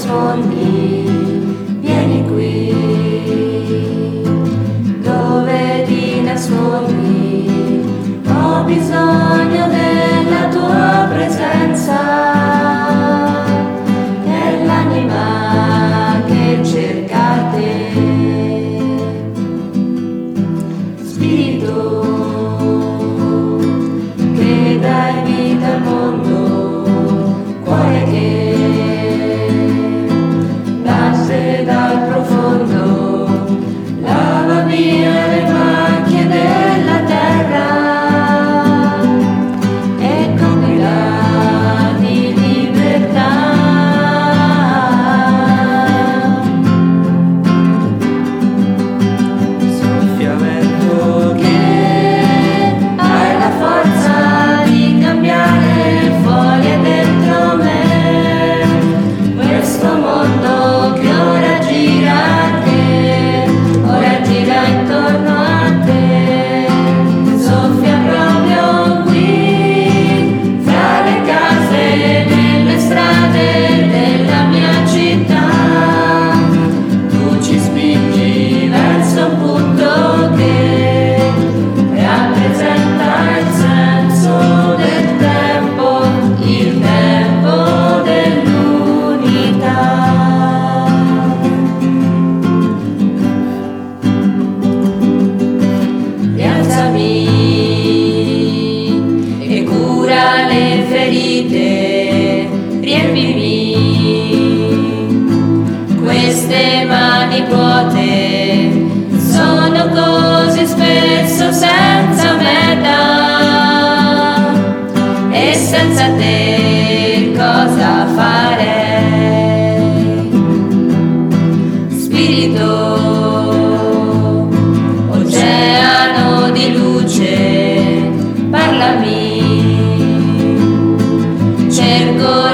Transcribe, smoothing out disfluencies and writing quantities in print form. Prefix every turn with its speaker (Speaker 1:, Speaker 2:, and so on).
Speaker 1: nascondi, vieni qui, dove ti nascondi, ho bisogno della tua presenza, è l'anima che cerca te, Spirito che dai vita al mondo, cuore che nasce dal profondo, lava via le macchie della terra e compila di libertà. Soffia vento che hai la forza di cambiare foglie dentro me, questo mondo che ora gira a te, ora gira intorno a te, soffia proprio qui, fra le case, nelle strade della mia città, tu ci spingi verso un punto che rappresenta il senso del tempo, il tempo dell'unità. Rialzami e cura le ferite, riempimi queste mani vuote, sono così spesso senza meta e senza te cosa farei? Spirito, oceano di luce, parlami, cerco